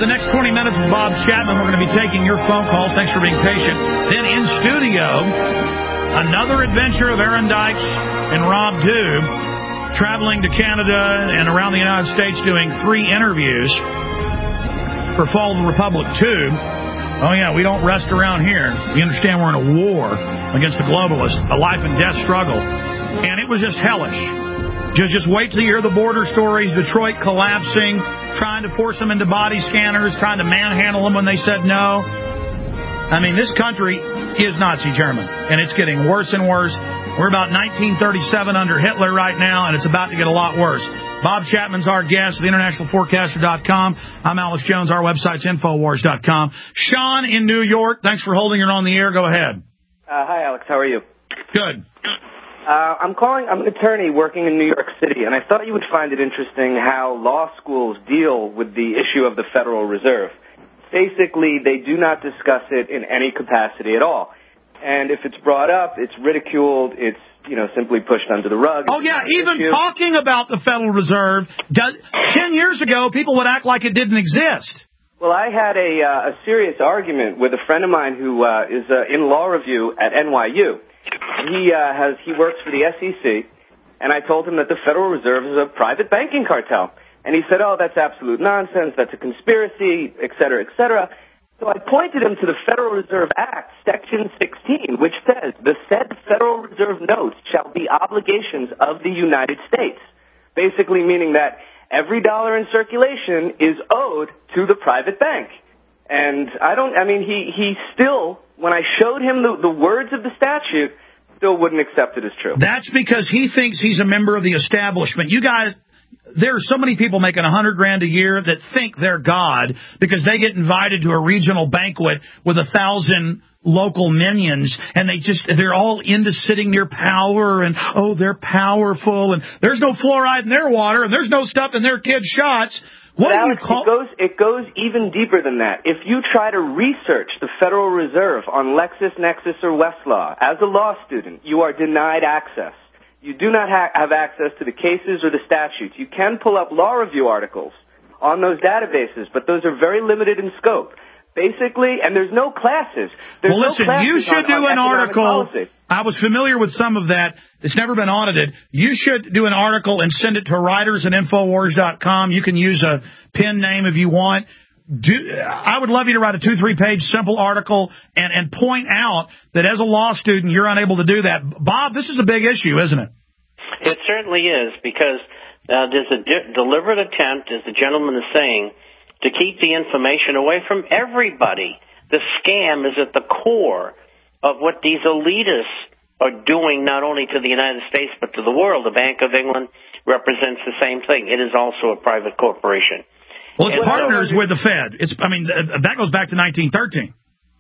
the next 20 minutes with Bob Chapman. We're going to be taking your phone calls. Thanks for being patient. Then in studio, another adventure of Aaron Dykes and Rob Dew, traveling to Canada and around the United States doing 3 interviews for Fall of the Republic 2. Oh, yeah, we don't rest around here. We understand we're in a war against the globalists, a life and death struggle. And it was just hellish. Just wait till you hear the border stories, Detroit collapsing, trying to force them into body scanners, trying to manhandle them when they said no. I mean, this country is Nazi German, and it's getting worse and worse. We're about 1937 under Hitler right now, and it's about to get a lot worse. Bob Chapman's our guest at theInternationalForecaster.com. I'm Alex Jones. Our website's Infowars.com. Sean in New York, thanks for holding her on the air. Go ahead. Hi, Alex. How are you? Good. I'm calling. I'm an attorney working in New York City, and I thought you would find it interesting how law schools deal with the issue of the Federal Reserve. Basically, they do not discuss it in any capacity at all. And if it's brought up, it's ridiculed, it's, simply pushed under the rug. Oh, yeah, even talking about the Federal Reserve, 10 years ago, people would act like it didn't exist. Well, I had a serious argument with a friend of mine who is in law review at NYU. He works for the SEC, and I told him that the Federal Reserve is a private banking cartel. And he said, oh, that's absolute nonsense, that's a conspiracy, et cetera, et cetera. So I pointed him to the Federal Reserve Act, Section 16, which says, the said Federal Reserve notes shall be obligations of the United States. Basically meaning that every dollar in circulation is owed to the private bank. And he still, when I showed him the words of the statute, still wouldn't accept it as true. That's because he thinks he's a member of the establishment. You guys, there are so many people making $100,000 a year that think they're God because they get invited to a regional banquet with 1,000 local minions, and they're all into sitting near power, and they're powerful, and there's no fluoride in their water, and there's no stuff in their kids' shots. What do you call it? Goes even deeper than that. If you try to research the Federal Reserve on LexisNexis or Westlaw as a law student, you are denied access. You do not have access to the cases or the statutes. You can pull up law review articles on those databases, but those are very limited in scope. Basically, and there's no classes. You should do an article. I was familiar with some of that. It's never been audited. You should do an article and send it to writers at Infowars.com. You can use a pen name if you want. I would love you to write a 2-3 page simple article and point out that as a law student you're unable to do that. Bob, this is a big issue, isn't it? It certainly is, because there's a deliberate attempt, as the gentleman is saying, to keep the information away from everybody. The scam is at the core of what these elitists are doing, not only to the United States but to the world. The Bank of England represents the same thing. It is also a private corporation. Well, it's partners with the Fed. That goes back to 1913.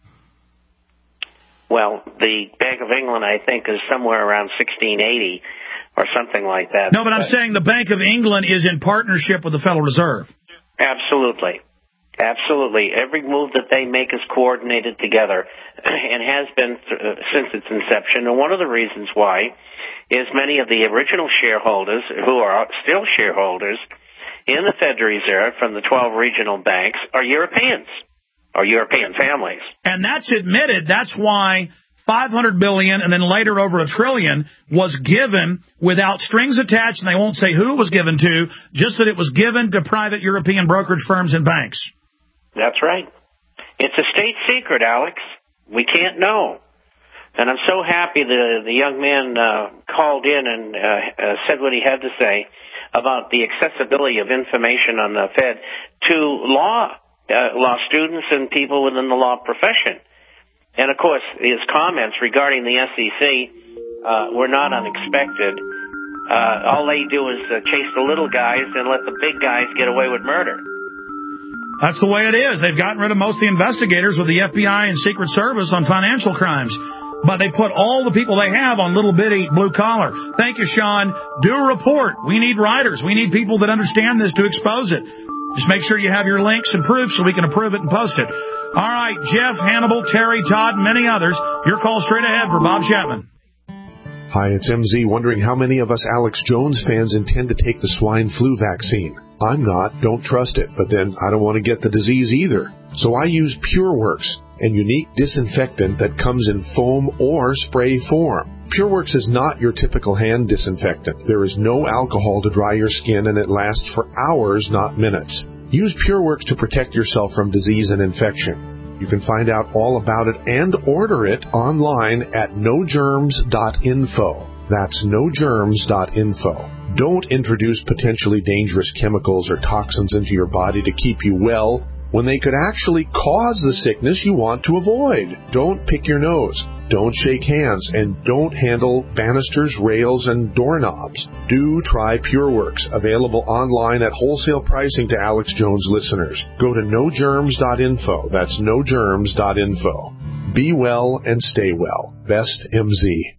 Well, the Bank of England, I think, is somewhere around 1680 or something like that. No, but I'm saying the Bank of England is in partnership with the Federal Reserve. Absolutely. Absolutely. Every move that they make is coordinated together and has been since its inception. And one of the reasons why is many of the original shareholders, who are still shareholders in the Federal Reserve from the 12 regional banks, are Europeans, or European families. And that's admitted. That's why $500 billion and then later over $1 trillion was given without strings attached, and they won't say who it was given to, just that it was given to private European brokerage firms and banks. That's right. It's a state secret, Alex. We can't know. And I'm so happy the young man called in and said what he had to say about the accessibility of information on the Fed to law students and people within the law profession. And, of course, his comments regarding the SEC were not unexpected. All they do is chase the little guys and let the big guys get away with murder. That's the way it is. They've gotten rid of most of the investigators with the FBI and Secret Service on financial crimes. But they put all the people they have on little bitty blue collar. Thank you, Sean. Do a report. We need writers. We need people that understand this to expose it. Just make sure you have your links and proofs so we can approve it and post it. All right, Jeff, Hannibal, Terry, Todd, and many others. Your call straight ahead for Bob Chapman. Hi, it's MZ, wondering how many of us Alex Jones fans intend to take the swine flu vaccine. I'm not, don't trust it, but then I don't want to get the disease either. So I use PureWorks, a unique disinfectant that comes in foam or spray form. PureWorks is not your typical hand disinfectant. There is no alcohol to dry your skin, and it lasts for hours, not minutes. Use PureWorks to protect yourself from disease and infection. You can find out all about it and order it online at nogerms.info. That's nogerms.info. Don't introduce potentially dangerous chemicals or toxins into your body to keep you well when they could actually cause the sickness you want to avoid. Don't pick your nose. Don't shake hands, and don't handle banisters, rails, and doorknobs. Do try PureWorks, available online at wholesale pricing to Alex Jones listeners. Go to nogerms.info. That's nogerms.info. Be well and stay well. Best MZ.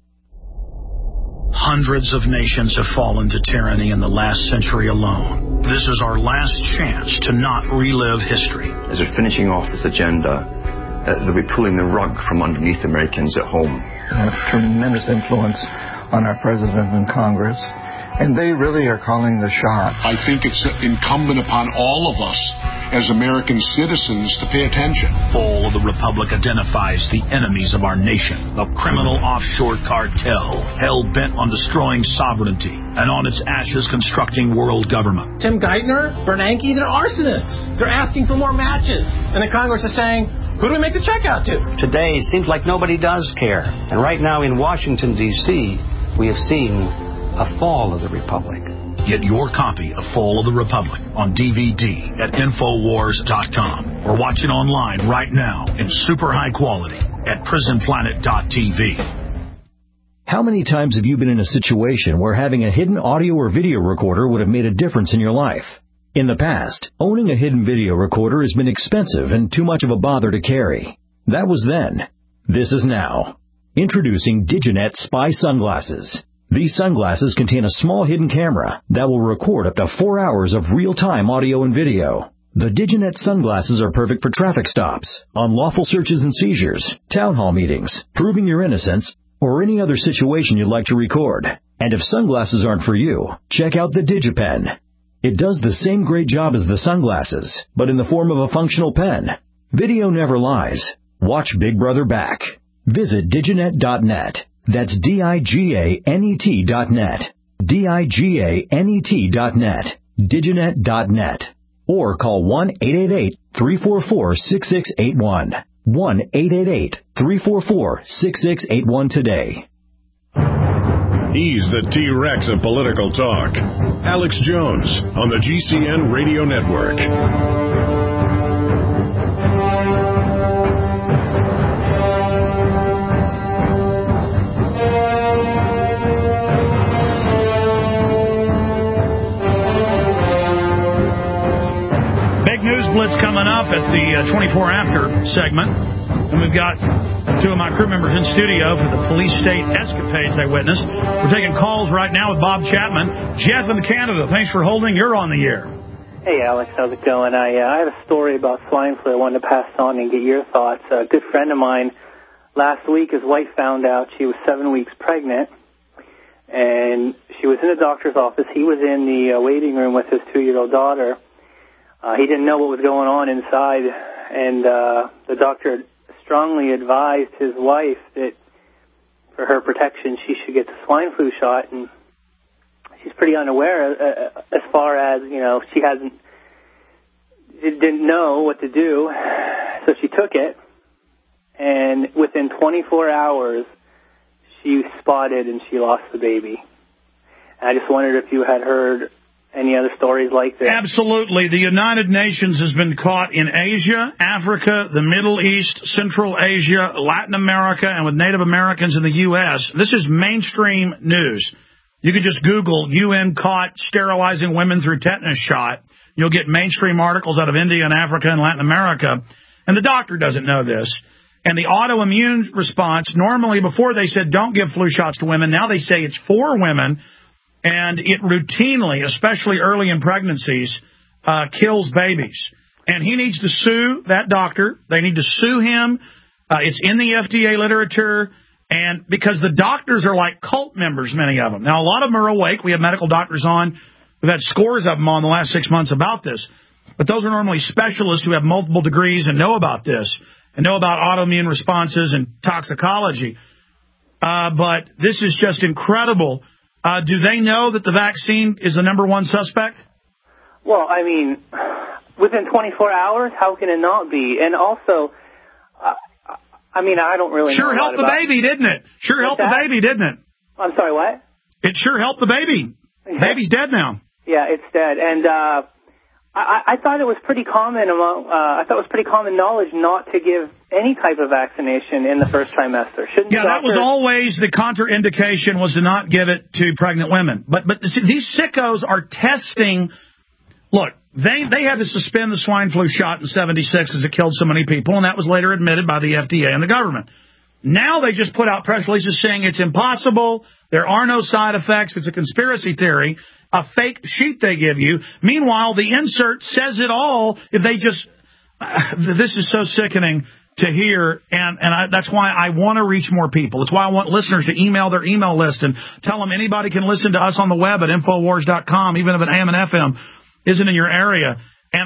Hundreds of nations have fallen to tyranny in the last century alone. This is our last chance to not relive history. As we're finishing off this agenda, they'll be pulling the rug from underneath Americans at home. They have tremendous influence on our president and Congress, and they really are calling the shots. I think it's incumbent upon all of us as American citizens to pay attention. Fall of the Republic identifies the enemies of our nation, the criminal offshore cartel, hell-bent on destroying sovereignty, and on its ashes constructing world government. Tim Geithner, Bernanke, they're arsonists. They're asking for more matches. And the Congress is saying, who do we make the check out to? Today, it seems like nobody does care. And right now in Washington, D.C., we have seen a fall of the Republic. Get your copy of Fall of the Republic on DVD at Infowars.com or watch it online right now in super high quality at PrisonPlanet.tv. How many times have you been in a situation where having a hidden audio or video recorder would have made a difference in your life? In the past, owning a hidden video recorder has been expensive and too much of a bother to carry. That was then. This is now. Introducing Diginet Spy Sunglasses. These sunglasses contain a small hidden camera that will record up to 4 hours of real-time audio and video. The Diginet sunglasses are perfect for traffic stops, unlawful searches and seizures, town hall meetings, proving your innocence, or any other situation you'd like to record. And if sunglasses aren't for you, check out the DigiPen. It does the same great job as the sunglasses, but in the form of a functional pen. Video never lies. Watch Big Brother back. Visit Diginet.net. That's DIGANET.net. DIGANET.net. Diginet.net. Or call 1-888-344-6681. 1-888-344-6681 today. He's the T-Rex of political talk. Alex Jones on the GCN Radio Network. News Blitz coming up at the 24 After segment. And we've got two of my crew members in studio for the police state escapades they witnessed. We're taking calls right now with Bob Chapman. Jeff in Canada, thanks for holding. You're on the air. Hey, Alex. How's it going? I have a story about swine flu I wanted to pass on and get your thoughts. A good friend of mine, last week, his wife found out she was 7 weeks pregnant. And she was in the doctor's office. He was in the waiting room with his 2-year-old daughter. He didn't know what was going on inside, and the doctor strongly advised his wife that for her protection she should get the swine flu shot, and she's pretty unaware as far as, you know, she didn't know what to do, so she took it, and within 24 hours she spotted and she lost the baby. And I just wondered if you had heard any other stories like this? Absolutely. The United Nations has been caught in Asia, Africa, the Middle East, Central Asia, Latin America, and with Native Americans in the U.S. This is mainstream news. You could just Google UN caught sterilizing women through tetanus shot. You'll get mainstream articles out of India and Africa and Latin America. And the doctor doesn't know this. And the autoimmune response, normally before they said don't give flu shots to women, now they say it's for women. And it routinely, especially early in pregnancies, kills babies. And he needs to sue that doctor. They need to sue him. It's in the FDA literature. And because the doctors are like cult members, many of them. Now, a lot of them are awake. We have medical doctors on We've had scores of them on the last 6 months about this. But those are normally specialists who have multiple degrees and know about this and know about autoimmune responses and toxicology. But this is just incredible. Do they know that the vaccine is the number one suspect? Well, I mean, within 24 hours, how can it not be? And also, I mean, I don't really know. Sure helped the baby, didn't it? Sure helped the baby, didn't it? I'm sorry, what? It sure helped the baby. Baby's dead now. Yeah, it's dead. And I thought it was pretty common knowledge not to give any type of vaccination in the first trimester. That was always the contraindication, was to not give it to pregnant women. But these sickos are testing. Look, they had to suspend the swine flu shot in '76 because it killed so many people, and that was later admitted by the FDA and the government. Now they just put out press releases saying it's impossible, there are no side effects, it's a conspiracy theory, a fake sheet they give you. Meanwhile, the insert says it all. If they just, this is so sickening to hear, and that's why I want to reach more people. It's why I want listeners to email their email list and tell them anybody can listen to us on the web at Infowars.com, even if an AM and FM isn't in your area. And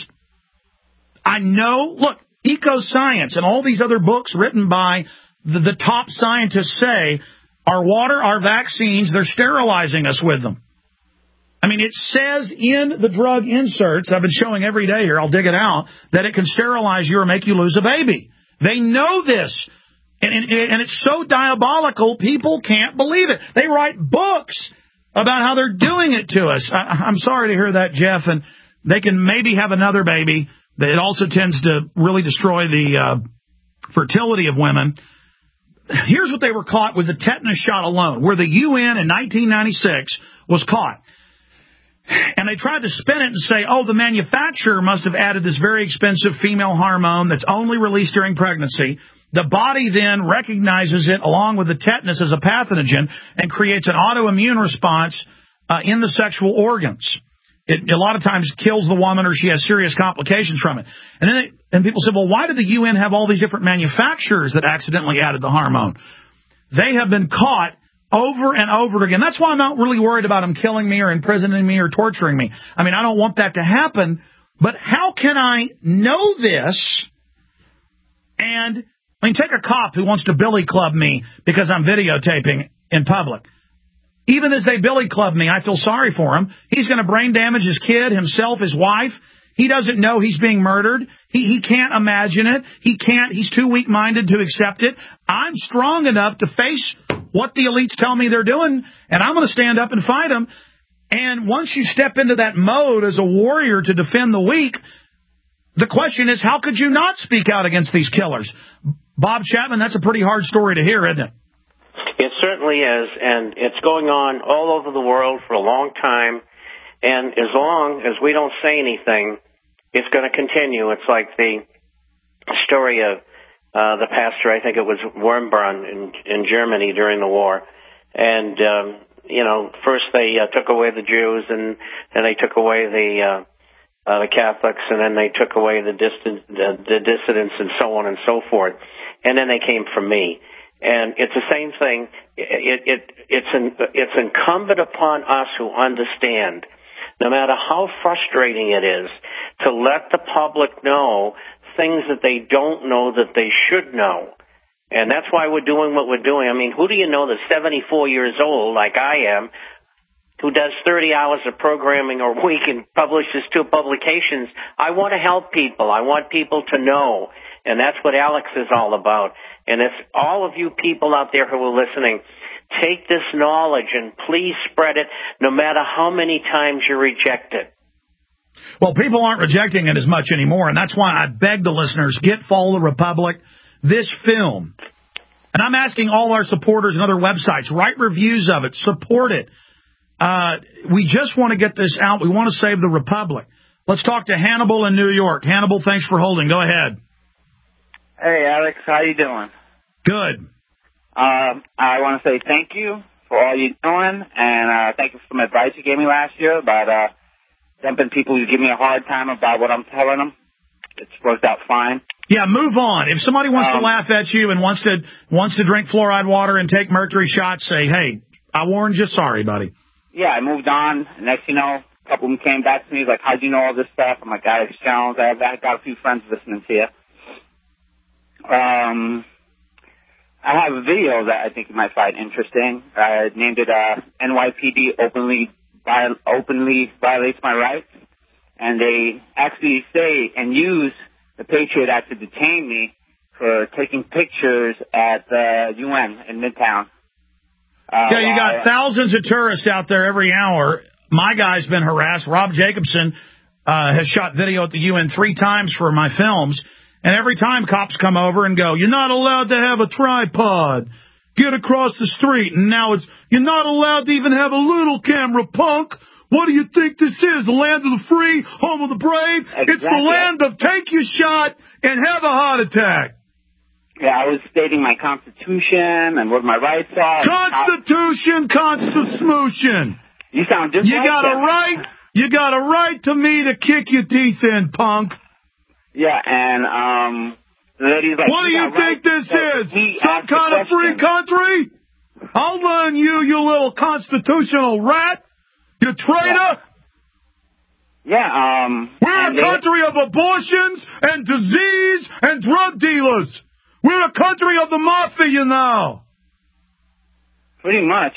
I know, look, Ecoscience and all these other books written by the top scientists say our water, our vaccines, they're sterilizing us with them. I mean, it says in the drug inserts, I've been showing every day here, I'll dig it out, that it can sterilize you or make you lose a baby. They know this. And it's so diabolical, people can't believe it. They write books about how they're doing it to us. I'm sorry to hear that, Jeff, and they can maybe have another baby. It also tends to really destroy the fertility of women. Here's what they were caught with the tetanus shot alone, where the UN in 1996 was caught. And they tried to spin it and say, oh, the manufacturer must have added this very expensive female hormone that's only released during pregnancy. The body then recognizes it along with the tetanus as a pathogen and creates an autoimmune response in the sexual organs. It a lot of times kills the woman or she has serious complications from it. And then people said, well, why did the UN have all these different manufacturers that accidentally added the hormone? They have been caught over and over again. That's why I'm not really worried about them killing me or imprisoning me or torturing me. I mean, I don't want that to happen. But how can I know this? And I mean, take a cop who wants to billy club me because I'm videotaping in public. Even as they billy club me, I feel sorry for him. He's going to brain damage his kid, himself, his wife. He doesn't know he's being murdered. He can't imagine it. He's too weak-minded to accept it. I'm strong enough to face what the elites tell me they're doing, and I'm going to stand up and fight them. And once you step into that mode as a warrior to defend the weak, the question is, how could you not speak out against these killers? Bob Chapman, that's a pretty hard story to hear, isn't it? It certainly is, and it's going on all over the world for a long time, and as long as we don't say anything, it's going to continue. It's like the story of the pastor, I think it was Wurmbrunn in Germany during the war, and, first they took away the Jews, and then they took away the Catholics, and then they took away the dissidents and so on and so forth, and then they came for me. And it's the same thing. It's incumbent upon us who understand, no matter how frustrating it is, to let the public know things that they don't know that they should know. And that's why we're doing what we're doing. I mean, who do you know that's 74 years old, like I am, who does 30 hours of programming a week and publishes 2 publications? I want to help people. I want people to know. And that's what Alex is all about. And if all of you people out there who are listening, take this knowledge and please spread it no matter how many times you reject it. Well, people aren't rejecting it as much anymore, and that's why I beg the listeners, get Follow the Republic, this film. And I'm asking all our supporters and other websites, write reviews of it, support it. We just want to get this out. We want to save the Republic. Let's talk to Hannibal in New York. Hannibal, thanks for holding. Go ahead. Hey, Alex, how you doing? Good. I want to say thank you for all you're doing, and thank you for some advice you gave me last year about dumping people who give me a hard time about what I'm telling them. It's worked out fine. Yeah, move on. If somebody wants to laugh at you and wants to drink fluoride water and take mercury shots, say, hey, I warned you. Sorry, buddy. yeah, I moved on. Next, you know, a couple of them came back to me, like, how'd you know all this stuff? I'm like, Alex Jones. I got a few friends listening to you. I have a video that I think you might find interesting. I named it NYPD openly violates my rights. And they actually say and use the Patriot Act to detain me for taking pictures at the UN in Midtown. Yeah, you got thousands of tourists out there every hour. My guy's been harassed. Rob Jacobson has shot video at the UN 3 times for my films. And every time cops come over and go, you're not allowed to have a tripod. Get across the street. And now you're not allowed to even have a little camera, punk. What do you think this is? The land of the free, home of the brave? Exactly. It's the land of take your shot and have a heart attack. Yeah, I was stating my Constitution and what my rights are. Constitution, Constitution. You sound just like that. You got a right to me to kick your teeth in, punk. Yeah, and the lady's like, what do you think this is? Some kind of free country? I'll learn you little constitutional rat. You traitor. Yeah, we're a country of abortions and disease and drug dealers. We're a country of the mafia now. Pretty much.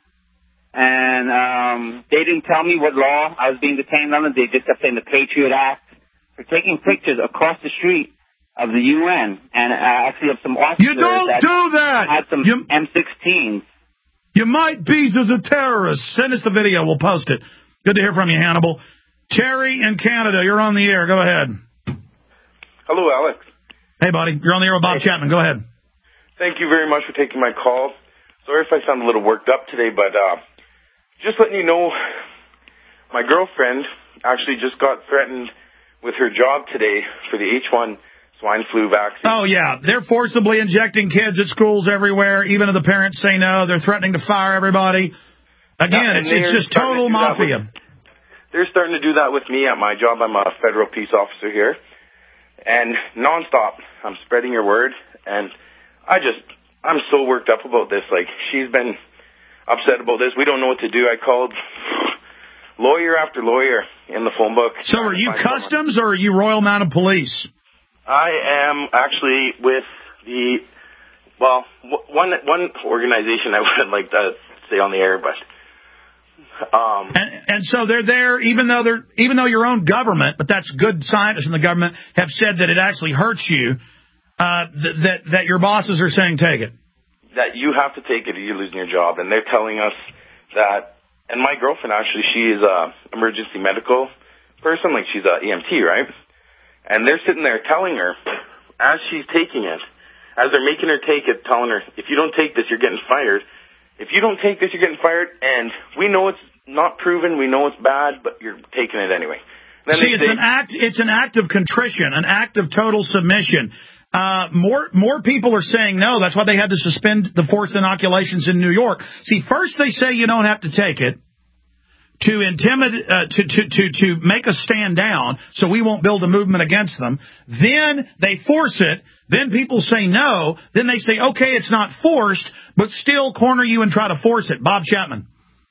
And they didn't tell me what law I was being detained under. They just kept saying the Patriot Act for taking pictures across the street of the UN and actually of some officers. You don't do that. Had some M16s. You might be as a terrorist. Send us the video. We'll post it. Good to hear from you, Hannibal. Terry in Canada, you're on the air. Go ahead. Hello, Alex. Hey, buddy. You're on the air with Bob Chapman. Go ahead. Thank you very much for taking my call. Sorry if I sound a little worked up today, but just letting you know, my girlfriend actually just got threatened with her job today for the H1 swine flu vaccine. Oh, yeah. They're forcibly injecting kids at schools everywhere. Even if the parents say no, they're threatening to fire everybody. Again, it's just total mafia. They're starting to do that with me at my job. I'm a federal peace officer here. And nonstop, I'm spreading your word. And I'm so worked up about this. Like, she's been upset about this. We don't know what to do. I called lawyer after lawyer in the phone book. So are you Customs or are you Royal Mounted Police? I am actually with one organization I wouldn't like to say on the air, but and so they're there even though your own government, but that's good scientists in the government have said that it actually hurts you, that your bosses are saying take it. That you have to take it or you're losing your job, and they're telling us that. And my girlfriend actually, she is a emergency medical person, like she's a EMT, right? And they're sitting there telling her, as she's taking it, as they're making her take it, telling her, if you don't take this, you're getting fired. If you don't take this, you're getting fired. And we know it's not proven, we know it's bad, but you're taking it anyway. Then see, it's an act of contrition, an act of total submission. More people are saying no. That's why they had to suspend the forced inoculations in New York. See, first they say you don't have to take it to intimidate, to make us stand down so we won't build a movement against them. Then they force it. Then people say no. Then they say, okay, it's not forced, but still corner you and try to force it. Bob Chapman.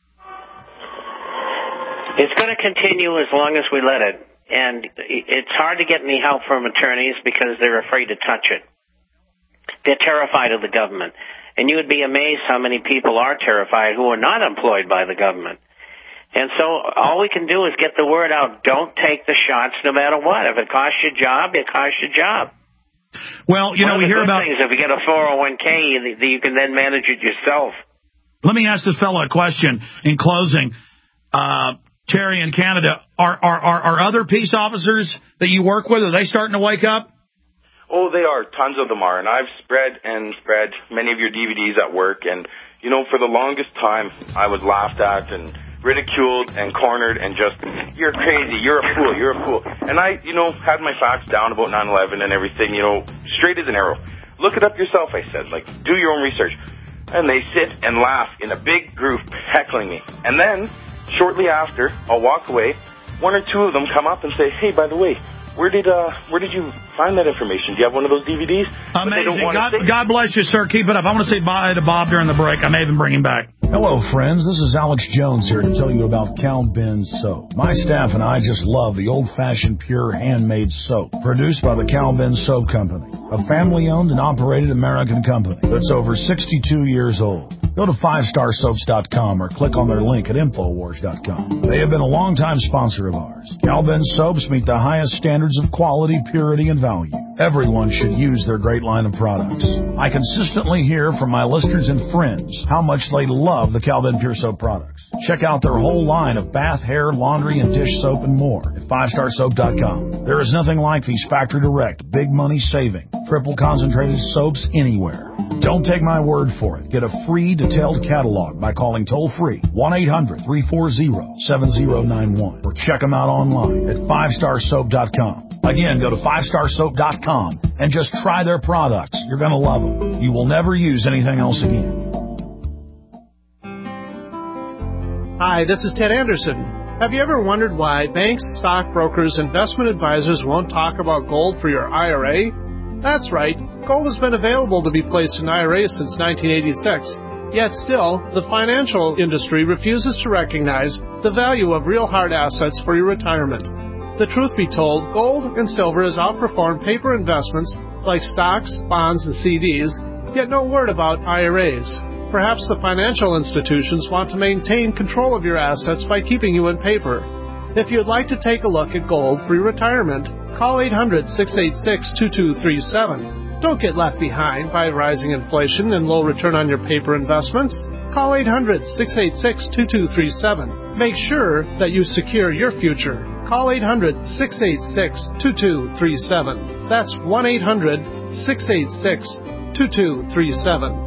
It's going to continue as long as we let it. And it's hard to get any help from attorneys because they're afraid to touch it. They're terrified of the government. And you would be amazed how many people are terrified who are not employed by the government. And so all we can do is get the word out. Don't take the shots no matter what. If it costs your job, it costs your job. Well, you know, we hear about things. If you get a 401k, you can then manage it yourself. Let me ask this fellow a question in closing. Terry in Canada, are other peace officers that you work with, are they starting to wake up? Oh, they are. Tons of them are. And I've spread many of your DVDs at work. And, you know, for the longest time, I was laughed at and ridiculed and cornered and just, you're crazy, you're a fool, you're a fool. And I, you know, had my facts down about 9/11 and everything, you know, straight as an arrow. Look it up yourself, I said. Like, do your own research. And they sit and laugh in a big group heckling me. And then, shortly after, I'll walk away. One or two of them come up and say, hey, by the way, where did you find that information? Do you have one of those DVDs? Amazing. God bless you, sir. Keep it up. I want to say bye to Bob during the break. I may even bring him back. Hello, friends. This is Alex Jones here to tell you about Cal Ben Soap. My staff and I just love the old-fashioned, pure, handmade soap produced by the Cal Ben Soap Company, a family-owned and operated American company that's over 62 years old. Go to 5starsoaps.com or click on their link at Infowars.com. They have been a longtime sponsor of ours. Cal Ben Soaps meet the highest standards of quality, purity, and value. Everyone should use their great line of products. I consistently hear from my listeners and friends how much they love the Cal Ben Pure Soap products. Check out their whole line of bath, hair, laundry, and dish soap and more at 5starsoap.com. There is nothing like these factory direct, big money saving, triple concentrated soaps anywhere. Don't take my word for it. Get a free detailed catalog by calling toll-free 1-800-340-7091 or check them out online at 5starsoap.com. Again, go to 5starsoap.com and just try their products. You're going to love them. You will never use anything else again. Hi, this is Ted Anderson. Have you ever wondered why banks, stockbrokers, investment advisors won't talk about gold for your IRA? That's right. Gold has been available to be placed in IRAs since 1986. Yet still, the financial industry refuses to recognize the value of real hard assets for your retirement. The truth be told, gold and silver has outperformed paper investments like stocks, bonds, and CDs, yet no word about IRAs. Perhaps the financial institutions want to maintain control of your assets by keeping you in paper. If you'd like to take a look at gold for your retirement, call 800-686-2237. Don't get left behind by rising inflation and low return on your paper investments. Call 800-686-2237. Make sure that you secure your future. Call 800-686-2237. That's 1-800-686-2237.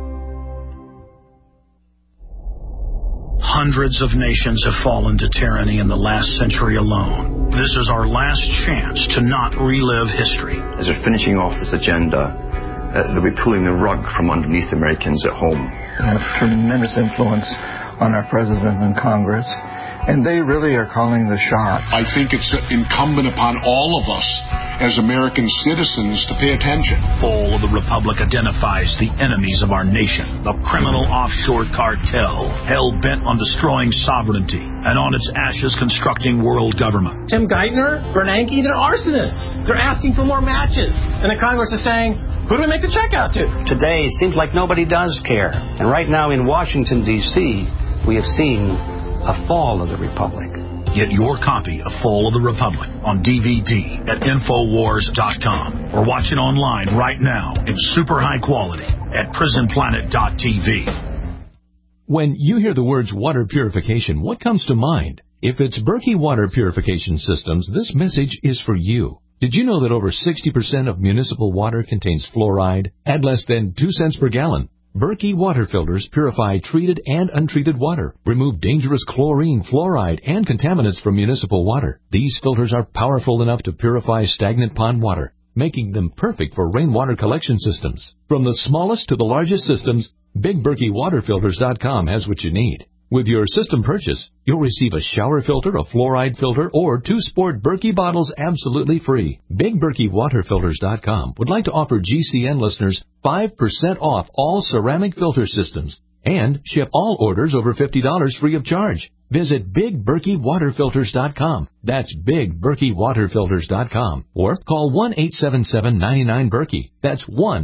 Hundreds of nations have fallen to tyranny in the last century alone. This is our last chance to not relive history. As they're finishing off this agenda, they'll be pulling the rug from underneath Americans at home. They have tremendous influence on our president and Congress, and they really are calling the shots. I think it's incumbent upon all of us as American citizens to pay attention. Fall of the Republic identifies the enemies of our nation, the criminal offshore cartel, hell-bent on destroying sovereignty, and on its ashes constructing world government. Tim Geithner, Bernanke, they're arsonists. They're asking for more matches. And the Congress is saying, who do we make the check out to? Today, it seems like nobody does care. And right now in Washington, D.C., we have seen a fall of the Republic. Get your copy of Fall of the Republic on DVD at Infowars.com or watch it online right now in super high quality at PrisonPlanet.tv. When you hear the words water purification, what comes to mind? If it's Berkey Water Purification Systems, this message is for you. Did you know that over 60% of municipal water contains fluoride at less than 2 cents per gallon? Berkey water filters purify treated and untreated water, remove dangerous chlorine, fluoride, and contaminants from municipal water. These filters are powerful enough to purify stagnant pond water, making them perfect for rainwater collection systems. From the smallest to the largest systems, BigBerkeyWaterFilters.com has what you need. With your system purchase, you'll receive a shower filter, a fluoride filter, or 2 sport Berkey bottles absolutely free. BigBerkeyWaterFilters.com would like to offer GCN listeners 5% off all ceramic filter systems and ship all orders over $50 free of charge. Visit BigBerkeyWaterFilters.com. That's BigBerkeyWaterFilters.com. Or call 1-877-99-BERKEY. That's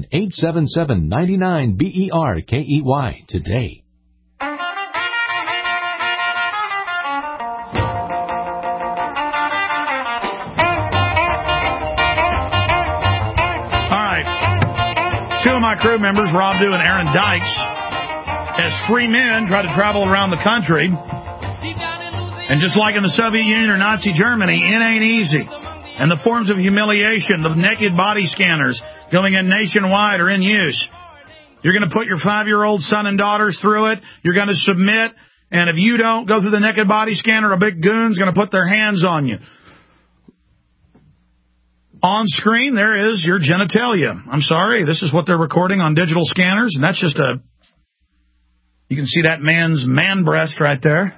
1-877-99-BERKEY today. Two of my crew members, Rob Dew and Aaron Dykes, as free men try to travel around the country. And just like in the Soviet Union or Nazi Germany, it ain't easy. And the forms of humiliation, the naked body scanners going in nationwide are in use. You're going to put your 5-year-old son and daughters through it. You're going to submit. And if you don't go through the naked body scanner, a big goon's going to put their hands on you. On screen, there is your genitalia. I'm sorry, this is what they're recording on digital scanners, and that's just you can see that man's man breast right there.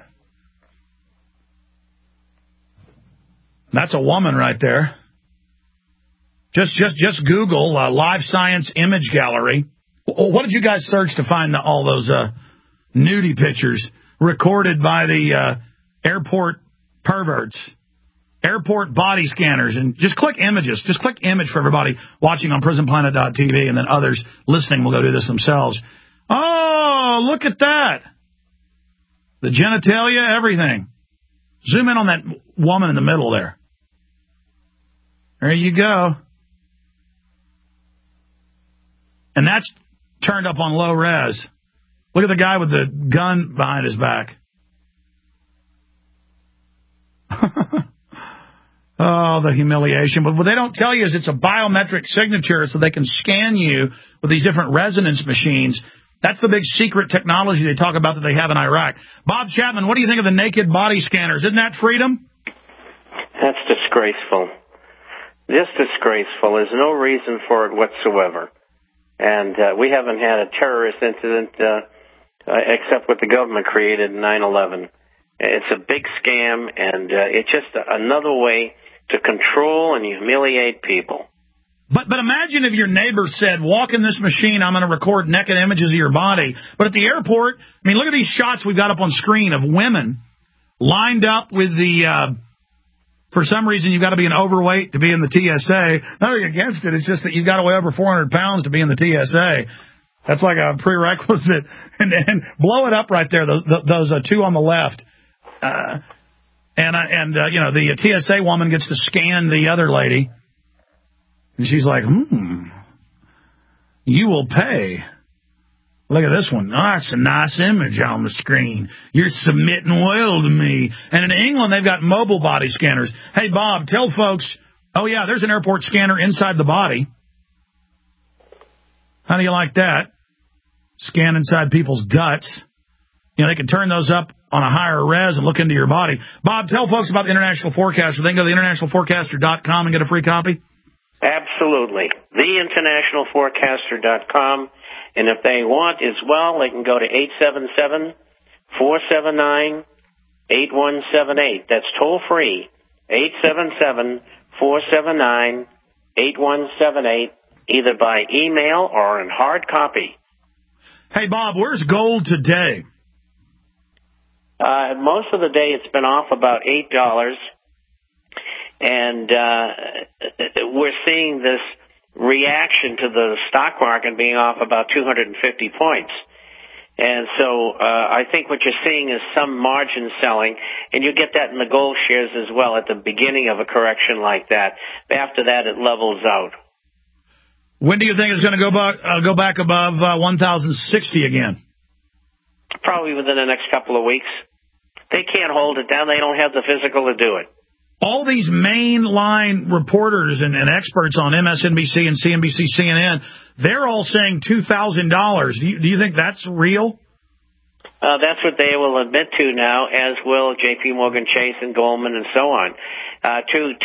That's a woman right there. Just Google Live Science Image Gallery. What did you guys search to find all those nudie pictures recorded by the airport perverts. Airport body scanners. And just click images. Just click image for everybody watching on prisonplanet.tv, and then others listening will go do this themselves. Oh, look at that. The genitalia, everything. Zoom in on that woman in the middle there. There you go. And that's turned up on low res. Look at the guy with the gun behind his back. Oh, the humiliation. But what they don't tell you is it's a biometric signature so they can scan you with these different resonance machines. That's the big secret technology they talk about that they have in Iraq. Bob Chapman, what do you think of the naked body scanners? Isn't that freedom? That's disgraceful. Just disgraceful. There's no reason for it whatsoever. And we haven't had a terrorist incident except what the government created in 9/11. It's a big scam, and it's just another way to control and humiliate people. But imagine if your neighbor said, walk in this machine, I'm going to record naked images of your body. But at the airport, I mean, look at these shots we've got up on screen of women lined up with the... for some reason, you've got to be an overweight to be in the TSA. Nothing against it. It's just that you've got to weigh over 400 pounds to be in the TSA. That's like a prerequisite. And blow it up right there, those two on the left. The TSA woman gets to scan the other lady. And she's like, you will pay. Look at this one. Oh, that's a nice image on the screen. You're submitting well to me. And in England, they've got mobile body scanners. Hey, Bob, tell folks, oh, yeah, there's an airport scanner inside the body. How do you like that? Scan inside people's guts. You know, they can turn those up on a higher res and look into your body. Bob, tell folks about the International Forecaster. They can go to theinternationalforecaster.com and get a free copy. Absolutely. Theinternationalforecaster.com. And if they want as well, they can go to 877-479-8178. That's toll free. 877-479-8178, either by email or in hard copy. Hey, Bob, where's gold today? Most of the day it's been off about $8. And we're seeing this reaction to the stock market being off about 250 points. And so I think what you're seeing is some margin selling, and you get that in the gold shares as well at the beginning of a correction like that. After that, it levels out. When do you think it's going to go back above 1,060 again? Probably within the next couple of weeks. They can't hold it down. They don't have the physical to do it. All these mainline reporters and experts on MSNBC and CNBC, CNN, they're all saying $2,000. Do you think that's real? That's what they will admit to now, as will J.P. Morgan Chase and Goldman and so on. 2,000,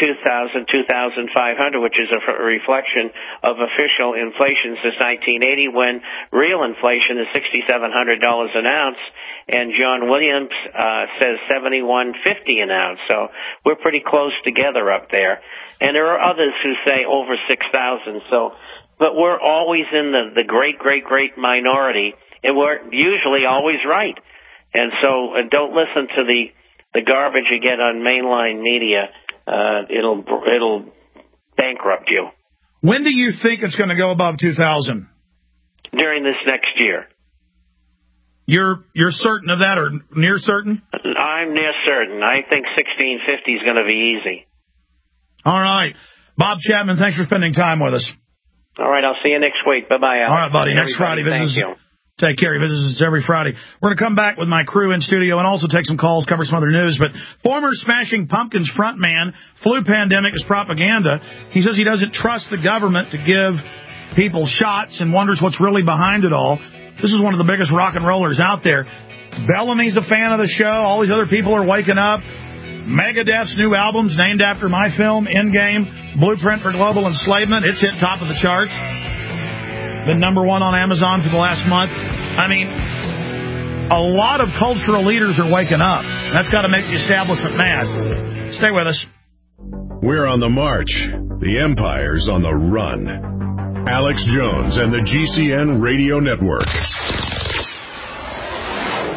2,500, which is a reflection of official inflation since 1980, when real inflation is $6,700 an ounce, and John Williams says $7,150 an ounce. So we're pretty close together up there. And there are others who say over 6,000. So, but we're always in the great minority, and we're usually always right. And so don't listen to the garbage you get on mainline media. It'll bankrupt you. When do you think it's going to go above 2,000? During this next year. You're certain of that, or near certain? I'm near certain. I think 1,650 is going to be easy. All right. Bob Chapman, thanks for spending time with us. All right, I'll see you next week. Bye-bye, Alex. All right, buddy. Next Friday. Thank you. Take care. He visits us every Friday. We're going to come back with my crew in studio and also take some calls, cover some other news. But former Smashing Pumpkins frontman, flu pandemic is propaganda. He says he doesn't trust the government to give people shots and wonders what's really behind it all. This is one of the biggest rock and rollers out there. Bellamy's a fan of the show. All these other people are waking up. Megadeth's new album's named after my film, Endgame, Blueprint for Global Enslavement. It's hit top of the charts. Been number one on Amazon for the last month. I mean, a lot of cultural leaders are waking up. That's got to make the establishment mad. Stay with us. We're on the march. The Empire's on the run. Alex Jones and the GCN Radio Network.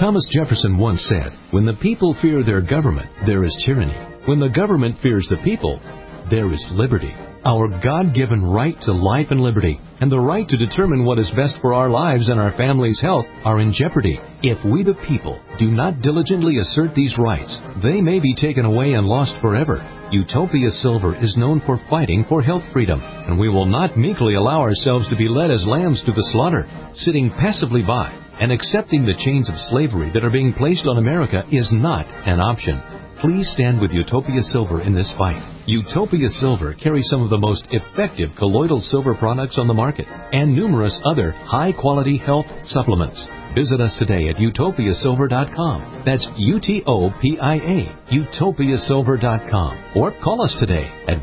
Thomas Jefferson once said, "When the people fear their government, there is tyranny. When the government fears the people, there is liberty." Our God-given right to life and liberty, and the right to determine what is best for our lives and our family's health, are in jeopardy. If we the people do not diligently assert these rights, they may be taken away and lost forever. Utopia Silver is known for fighting for health freedom, and we will not meekly allow ourselves to be led as lambs to the slaughter. Sitting passively by and accepting the chains of slavery that are being placed on America is not an option. Please stand with Utopia Silver in this fight. Utopia Silver carries some of the most effective colloidal silver products on the market and numerous other high-quality health supplements. Visit us today at utopiasilver.com. That's UTOPIA, utopiasilver.com. Or call us today at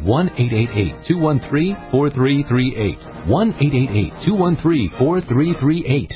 1-888-213-4338. 1-888-213-4338.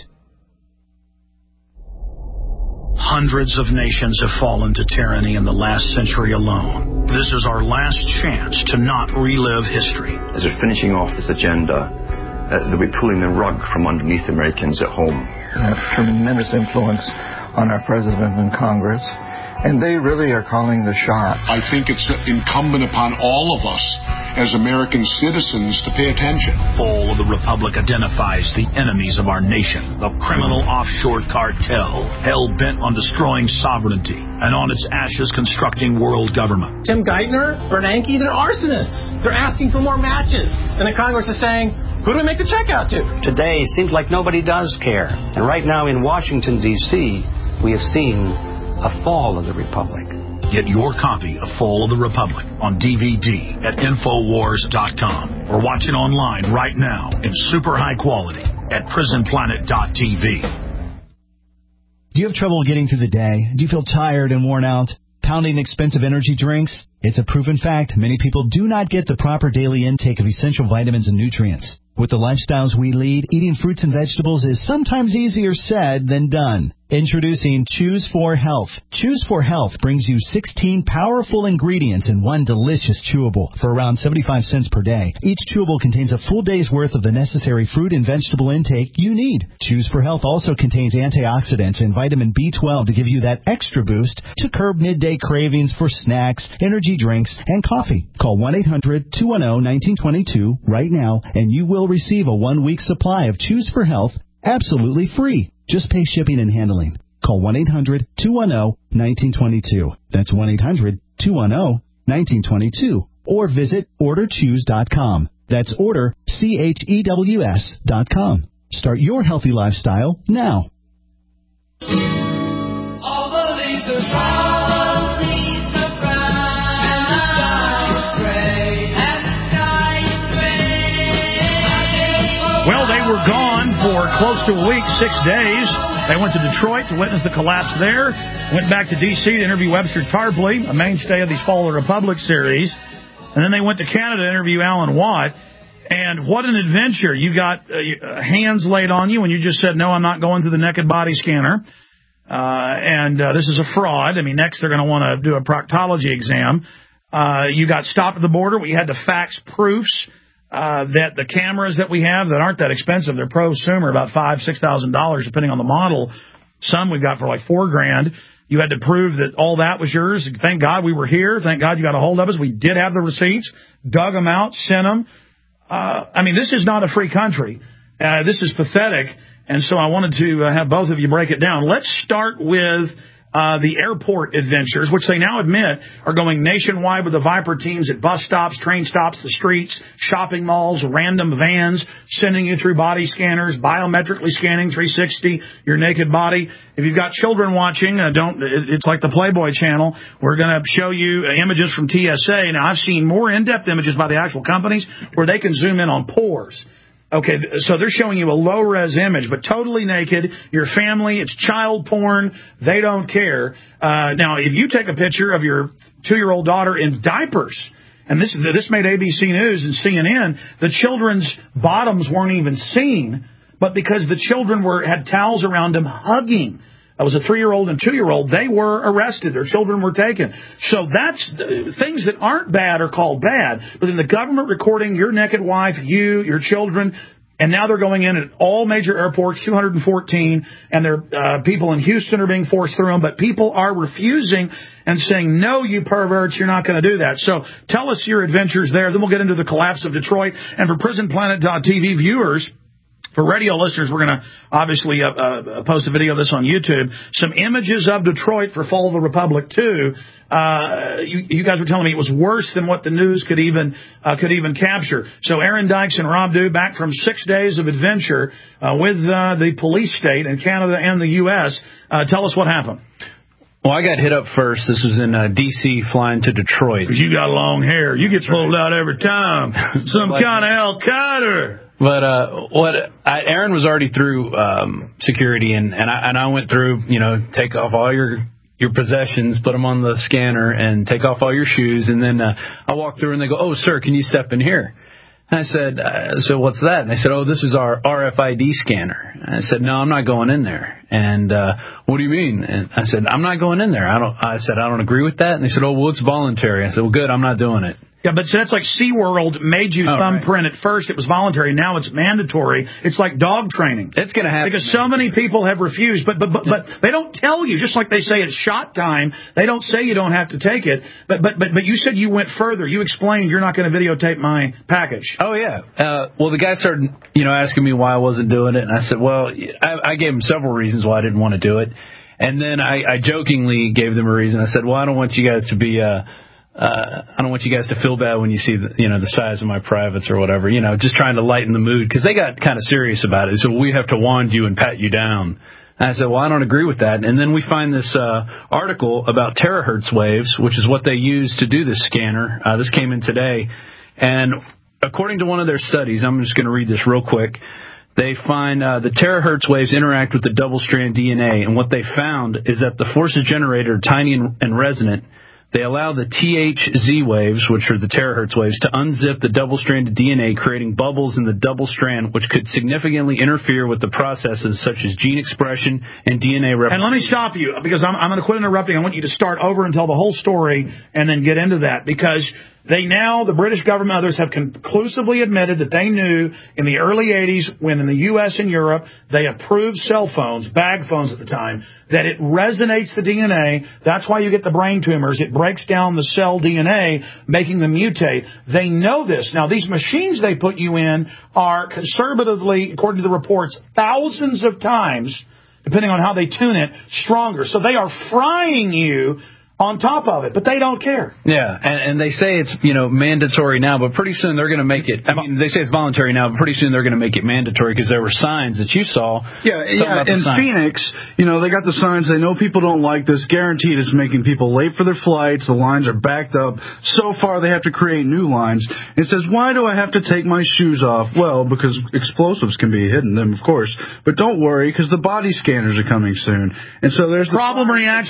Hundreds of nations have fallen to tyranny in the last century alone. This is our last chance to not relive history. As we're finishing off this agenda, they'll be pulling the rug from underneath Americans at home. We have tremendous influence on our president and Congress, and they really are calling the shots. I think it's incumbent upon all of us as American citizens to pay attention. Fall of the Republic identifies the enemies of our nation, the criminal offshore cartel, hell-bent on destroying sovereignty, and on its ashes constructing world government. Tim Geithner, Bernanke, they're arsonists. They're asking for more matches. And the Congress is saying, who do we make the check out to? Today, it seems like nobody does care. And right now in Washington, D.C., we have seen a fall of the Republic. Get your copy of Fall of the Republic on DVD at Infowars.com or watch it online right now in super high quality at PrisonPlanet.tv. Do you have trouble getting through the day? Do you feel tired and worn out? Pounding expensive energy drinks? It's a proven fact many people do not get the proper daily intake of essential vitamins and nutrients. With the lifestyles we lead, eating fruits and vegetables is sometimes easier said than done. Introducing Choose 4 Health. Choose 4 Health brings you 16 powerful ingredients in one delicious chewable for around 75 cents per day. Each chewable contains a full day's worth of the necessary fruit and vegetable intake you need. Choose 4 Health also contains antioxidants and vitamin B12 to give you that extra boost to curb midday cravings for snacks, energy drinks, and coffee. Call 1-800-210-1922 right now and you will receive a 1-week supply of Choose 4 Health absolutely free. Just pay shipping and handling. Call 1-800-210-1922. That's 1-800-210-1922. Or visit orderchoose.com. That's orderchews.com. Start your healthy lifestyle now. All the leaves are brown, leaves are brown, and the sky is gray, and the sky is gray. Well, they were gone for close to a week, 6 days. They went to Detroit to witness the collapse there, went back to D.C. to interview Webster Tarpley, a mainstay of these Fall of the Republic series, and then they went to Canada to interview Alan Watt. And what an adventure. You got hands laid on you when you just said, no, I'm not going through the naked body scanner. This is a fraud. I mean, next they're going to want to do a proctology exam. You got stopped at the border. We had to fax proofs that the cameras that we have that aren't that expensive, they're prosumer, about $5,000-$6,000 depending on the model. Some we got for like $4,000. You had to prove that all that was yours. Thank God we were here. Thank God you got a hold of us. We did have the receipts, dug them out, sent them. I mean, this is not a free country. This is pathetic. And so I wanted to have both of you break it down. Let's start with the airport adventures, which they now admit are going nationwide with the Viper teams at bus stops, train stops, the streets, shopping malls, random vans, sending you through body scanners, biometrically scanning 360 your naked body. If you've got children watching, it's like the Playboy channel. We're going to show you images from TSA. Now, I've seen more in-depth images by the actual companies where they can zoom in on pores. Okay, so they're showing you a low-res image, but totally naked, your family, it's child porn, they don't care. Now, if you take a picture of your 2-year-old daughter in diapers, and this made ABC News and CNN, the children's bottoms weren't even seen, but because the children had towels around them hugging. That was a 3-year-old and 2-year-old. They were arrested. Their children were taken. So that's things that aren't bad are called bad. But then the government recording your naked wife, you, your children, And now they're going in at all major airports, 214, and there people in Houston are being forced through them, but people are refusing and saying, no, you perverts, you're not going to do that. So tell us your adventures there. Then we'll get into the collapse of Detroit. And for PrisonPlanet.tv viewers, for radio listeners, we're going to obviously post a video of this on YouTube. Some images of Detroit for Fall of the Republic, too. You guys were telling me it was worse than what the news could even capture. So Aaron Dykes and Rob Dew back from 6 days of adventure with the police state in Canada and the U.S. Tell us what happened. Well, I got hit up first. This was in D.C. flying to Detroit. You got long hair. You get pulled out every time. Some kind of Al Qaeda. But Aaron was already through security, and I went through, take off all your possessions, put them on the scanner, and take off all your shoes. And then I walked through, and they go, "Oh, sir, can you step in here?" And I said, "So what's that?" And they said, "Oh, this is our RFID scanner." And I said, "No, I'm not going in there." And what do you mean? And I said, "I'm not going in there. I said, I don't agree with that." And they said, "Oh, well, it's voluntary." I said, "Well, good, I'm not doing it." Yeah, but that's like SeaWorld made you thumbprint at first. It was voluntary. Now it's mandatory. It's like dog training. It's going to happen. Because so many people have refused. But they don't tell you. Just like they say it's shot time, they don't say you don't have to take it. But you said you went further. You explained you're not going to videotape my package. Oh, yeah. Well, the guy started, asking me why I wasn't doing it. And I said, well, I gave him several reasons why I didn't want to do it. And then I jokingly gave them a reason. I said, well, I don't want you guys to be... I don't want you guys to feel bad when you see the size of my privates or whatever, just trying to lighten the mood, because they got kind of serious about it. So we have to wand you and pat you down. And I said, well, I don't agree with that. And then we find this article about terahertz waves, which is what they use to do this scanner. This came in today. And according to one of their studies, I'm just going to read this real quick. They find the terahertz waves interact with the double-strand DNA. And what they found is that the forces generated are tiny and resonant. They allow the THZ waves, which are the terahertz waves, to unzip the double-stranded DNA, creating bubbles in the double strand, which could significantly interfere with the processes such as gene expression and DNA replication. And let me stop you, because I'm going to quit interrupting. I want you to start over and tell the whole story and then get into that, because the British government and others have conclusively admitted that they knew in the early 80s, when in the U.S. and Europe they approved cell phones, bag phones at the time, that it resonates the DNA. That's why you get the brain tumors. It breaks down the cell DNA, making them mutate. They know this. Now, these machines they put you in are conservatively, according to the reports, thousands of times, depending on how they tune it, stronger. So they are frying you on top of it, but they don't care. Yeah, and they say it's, mandatory now, but pretty soon they're going to make it. I mean, they say it's voluntary now, but pretty soon they're going to make it mandatory, because there were signs that you saw. Yeah, in Phoenix, they got the signs. They know people don't like this. Guaranteed it's making people late for their flights. The lines are backed up. So far, they have to create new lines. It says, why do I have to take my shoes off? Well, because explosives can be hidden them, of course. But don't worry, because the body scanners are coming soon. And so there's the problem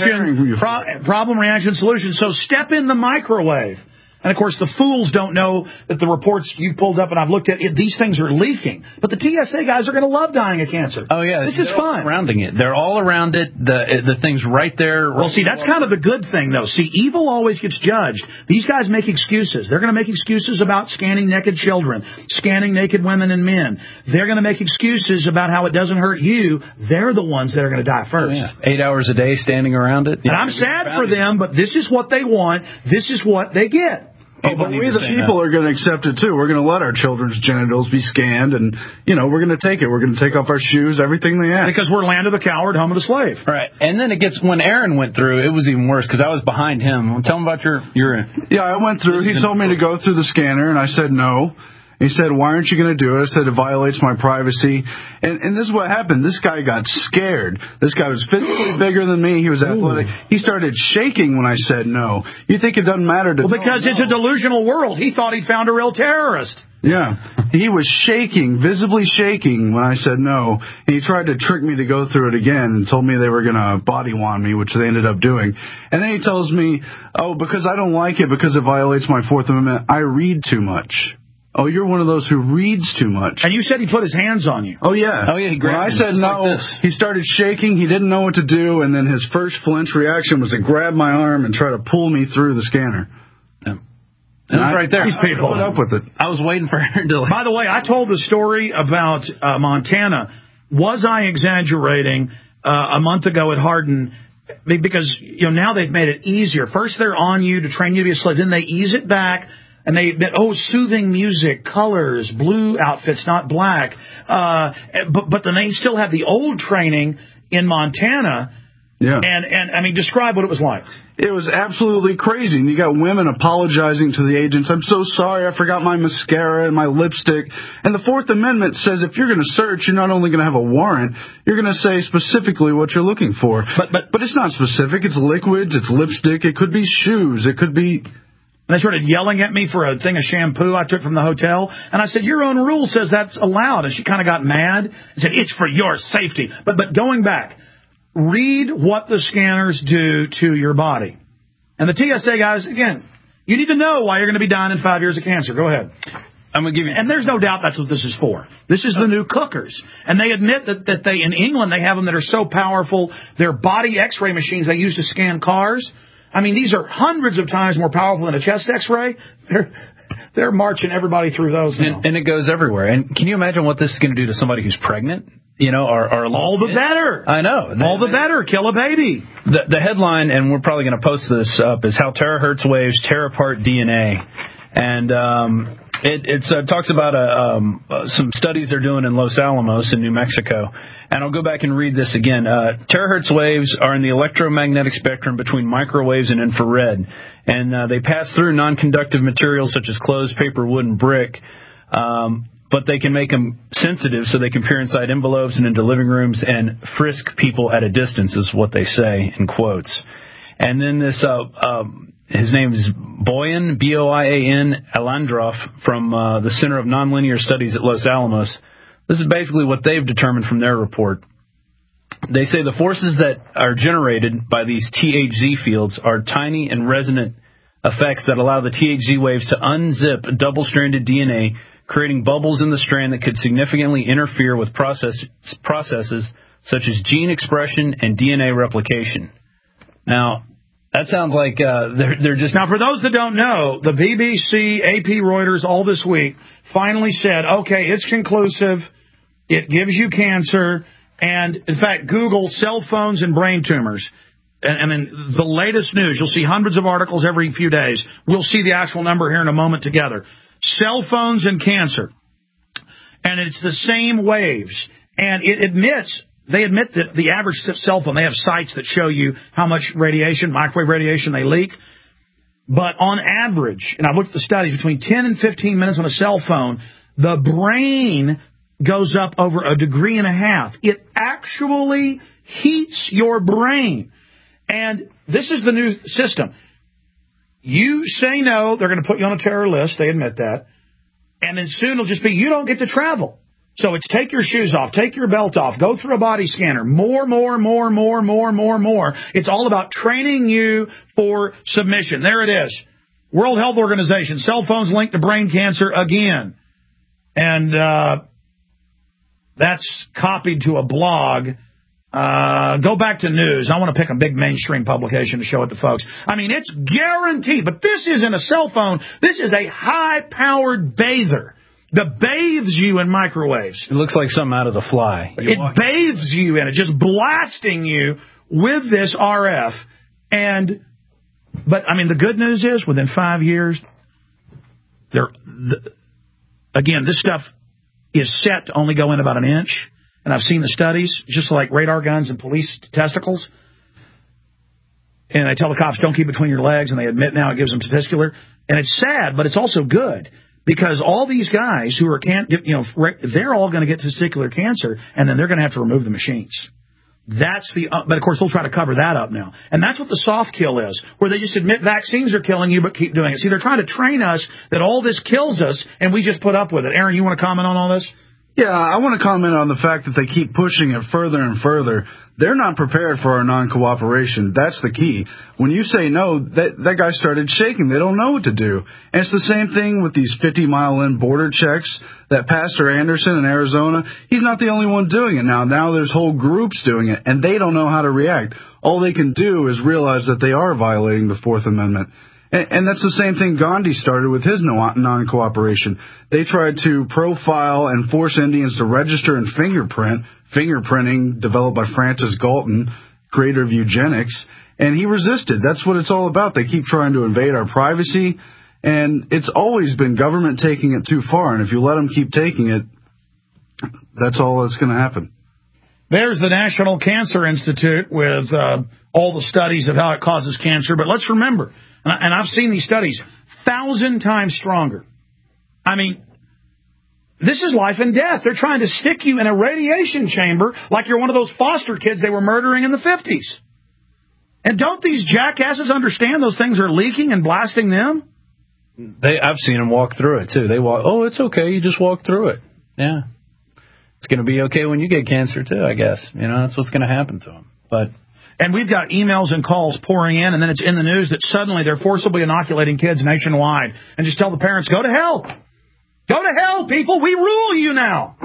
reaction solution. So step in the microwave. And, of course, the fools don't know that the reports you pulled up and I've looked at, these things are leaking. But the TSA guys are going to love dying of cancer. Oh, yeah. This is fun. Surrounding it. They're all around it. The thing's right there. Well, see, that's kind of the good thing, though. See, evil always gets judged. These guys make excuses. They're going to make excuses about scanning naked children, scanning naked women and men. They're going to make excuses about how it doesn't hurt you. They're the ones that are going to die first. Oh, yeah. 8 hours a day standing around it. And I'm sad for them, but this is what they want. This is what they get. But we, the people, are going to accept it, too. We're going to let our children's genitals be scanned, and, we're going to take it. We're going to take off our shoes, everything they have. Because we're land of the coward, home of the slave. Right. And then when Aaron went through, it was even worse, because I was behind him. Tell him about your... Yeah, I went through. He told me to go through the scanner, and I said no. He said, why aren't you going to do it? I said, it violates my privacy. And this is what happened. This guy got scared. This guy was physically bigger than me. He was athletic. He started shaking when I said no. You think it doesn't matter to... Well, because it's a delusional world. He thought he'd found a real terrorist. Yeah. He was shaking, visibly shaking when I said no. And he tried to trick me to go through it again and told me they were going to body wand me, which they ended up doing. And then he tells me, because I don't like it, because it violates my Fourth Amendment, I read too much. Oh, you're one of those who reads too much. And you said he put his hands on you. Oh, yeah. Oh, yeah, he grabbed I said no, like he started shaking. He didn't know what to do, and then his first flinch reaction was to grab my arm and try to pull me through the scanner. Yeah. It was right there. These people. Put up with it. I was waiting for her to... By the way, I told the story about Montana. Was I exaggerating a month ago at Hardin? Because now they've made it easier. First they're on you to train you to be a slave. Then they ease it back. And they admit, soothing music, colors, blue outfits, not black. But then they still have the old training in Montana. Yeah. And I mean, describe what it was like. It was absolutely crazy. And you got women apologizing to the agents. I'm so sorry, I forgot my mascara and my lipstick. And the Fourth Amendment says if you're going to search, you're not only going to have a warrant, you're going to say specifically what you're looking for. But it's not specific. It's liquids, it's lipstick, it could be shoes, it could be... And they started yelling at me for a thing of shampoo I took from the hotel. And I said, your own rule says that's allowed. And she kind of got mad and said, it's for your safety. But going back, read what the scanners do to your body. And the TSA guys, again, you need to know why you're going to be dying in 5 years of cancer. Go ahead. I'm going to give you... And there's no doubt that's what this is for. This is the new cookers. And they admit that they, in England, they have them that are so powerful, they're body x-ray machines they use to scan cars. I mean, these are hundreds of times more powerful than a chest x-ray. They're marching everybody through those now. And it goes everywhere. And can you imagine what this is going to do to somebody who's pregnant? Or all the better. I know. All the better. Kill a baby. The headline, and we're probably going to post this up, is How Terahertz Waves Tear Apart DNA. And it talks about some studies they're doing in Los Alamos in New Mexico. And I'll go back and read this again. Terahertz waves are in the electromagnetic spectrum between microwaves and infrared. And they pass through non-conductive materials such as clothes, paper, wood, and brick. But they can make them sensitive so they can peer inside envelopes and into living rooms and frisk people at a distance, is what they say in quotes. And then this... his name is Boyan, B-O-I-A-N, Alandroff, from the Center of Nonlinear Studies at Los Alamos. This is basically what they've determined from their report. They say the forces that are generated by these THZ fields are tiny and resonant effects that allow the THZ waves to unzip double-stranded DNA, creating bubbles in the strand that could significantly interfere with processes such as gene expression and DNA replication. Now... that sounds like they're just... Now, for those that don't know, the BBC, AP, Reuters, all this week finally said, okay, it's conclusive. It gives you cancer. And, in fact, Google cell phones and brain tumors. And then the latest news, you'll see hundreds of articles every few days. We'll see the actual number here in a moment together. Cell phones and cancer. And it's the same waves. And it admits... they admit that the average cell phone, they have sites that show you how much radiation, microwave radiation, they leak. But on average, and I've looked at the studies, between 10 and 15 minutes on a cell phone, the brain goes up over 1.5 degrees. It actually heats your brain. And this is the new system. You say no, they're going to put you on a terror list. They admit that. And then soon it'll just be, you don't get to travel. So it's take your shoes off, take your belt off, go through a body scanner, more. It's all about training you for submission. There it is. World Health Organization, cell phones linked to brain cancer again. And that's copied to a blog. Go back to news. I want to pick a big mainstream publication to show it to folks. I mean, it's guaranteed, but this isn't a cell phone. This is a high-powered bather that bathes you in microwaves. It looks like something out of The Fly. It bathes you in it, just blasting you with this RF. But I mean, the good news is, within 5 years, again, this stuff is set to only go in about 1 inch. And I've seen the studies, just like radar guns and police testicles. And they tell the cops, don't keep it between your legs, and they admit now it gives them testicular. And it's sad, but it's also good. Because all these guys who they're all going to get testicular cancer, and then they're going to have to remove the machines. But of course they'll try to cover that up now. And that's what the soft kill is, where they just admit vaccines are killing you, but keep doing it. See, they're trying to train us that all this kills us, and we just put up with it. Aaron, you want to comment on all this? Yeah, I want to comment on the fact that they keep pushing it further and further. They're not prepared for our non-cooperation. That's the key. When you say no, that guy started shaking. They don't know what to do. And it's the same thing with these 50-mile-in border checks that Pastor Anderson in Arizona, he's not the only one doing it now. Now there's whole groups doing it, and they don't know how to react. All they can do is realize that they are violating the Fourth Amendment. And that's the same thing Gandhi started with his non-cooperation. They tried to profile and force Indians to register and fingerprinting developed by Francis Galton, creator of eugenics, and he resisted. That's what it's all about. They keep trying to invade our privacy, and it's always been government taking it too far, and if you let them keep taking it, that's all that's going to happen. There's the National Cancer Institute with all the studies of how it causes cancer. But let's remember, and I've seen these studies, 1,000 times stronger. I mean, this is life and death. They're trying to stick you in a radiation chamber like you're one of those foster kids they were murdering in the 50s. And don't these jackasses understand those things are leaking and blasting them? I've seen them walk through it, too. They walk, oh, it's okay, you just walk through it. Yeah. It's going to be okay when you get cancer, too, I guess. You know, that's what's going to happen to them. And we've got emails and calls pouring in, and then it's in the news that suddenly they're forcibly inoculating kids nationwide. And just tell the parents, go to hell. Go to hell, people. We rule you now.